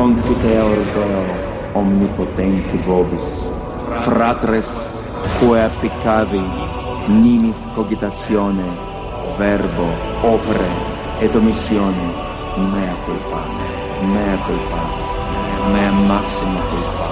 confiteor Deo omnipotenti vobis, fratres quae applicavi nimis cogitatione, verbo, opere et omissione, mea culpa, mea maxima culpa.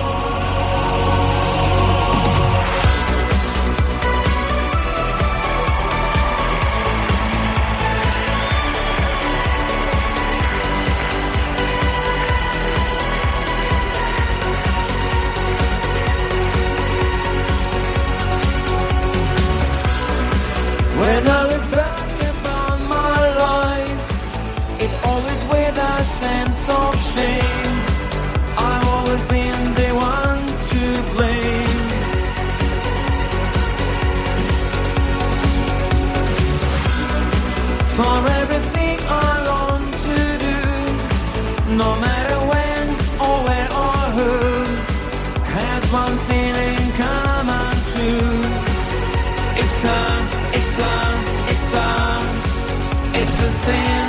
When I look back upon my life, it's always with a sense of shame. I've always been the one to blame. For everything I long to do, no matter when or where or who, has one thing in common too. It's a sin.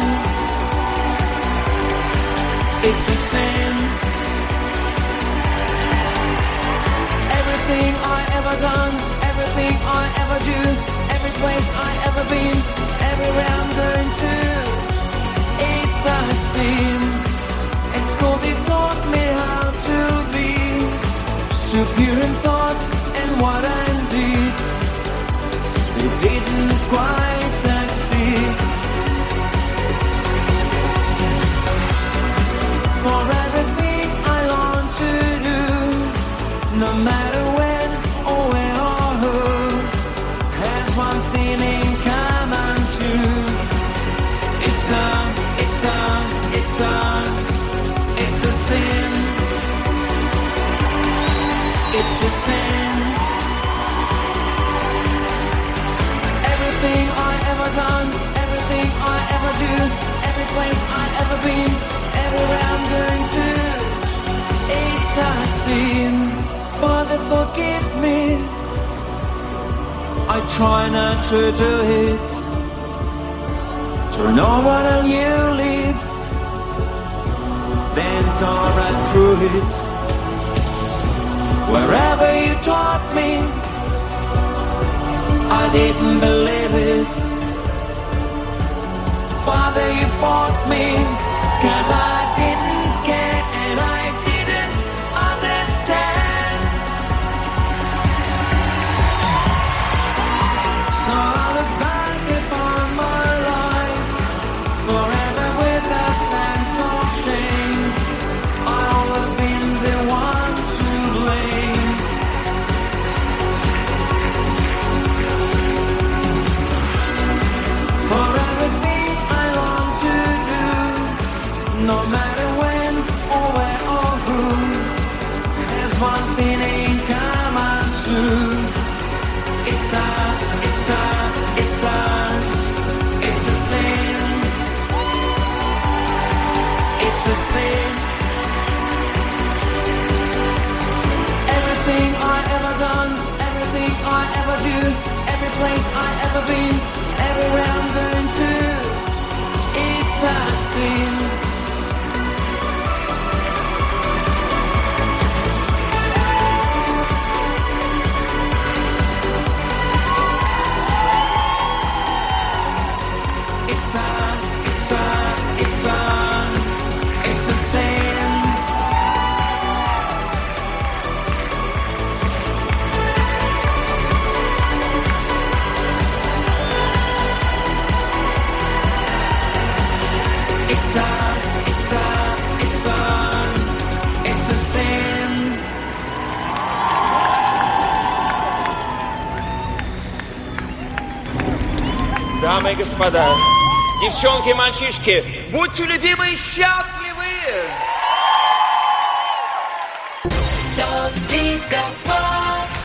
It's a sin. Everything I ever done, everything I ever do, every place I ever been, everywhere I'm going to, it's a sin. In school they taught me how to be superior in thought and what I did. They didn't quite succeed. For everything I long to do, no matter when or where or who, has one thing in common too. It's a sin. It's a sin. Everything I ever done, everything I ever do, every place I ever been, everywhere I'm going to, it's a sin. Father, forgive me. I try not to do it. Turn over and you leave, then turn right through it. Wherever you taught me, I didn't believe it. Father, you fought me, 'cause I didn't care and I didn't understand. So I look back upon my life, forever with a sense of shame. I've always been the one to blame. For everything I long to do, no matter when or where or who, there's one thing in common too. It's a sin. It's a sin. Everything I ever done, everything I ever do, every place I ever been, everywhere I'm going to, it's a sin. It's a sin. It's a sin. Дамы и господа, девчонки и мальчишки, будьте любимы и счастливы! Топ Диско.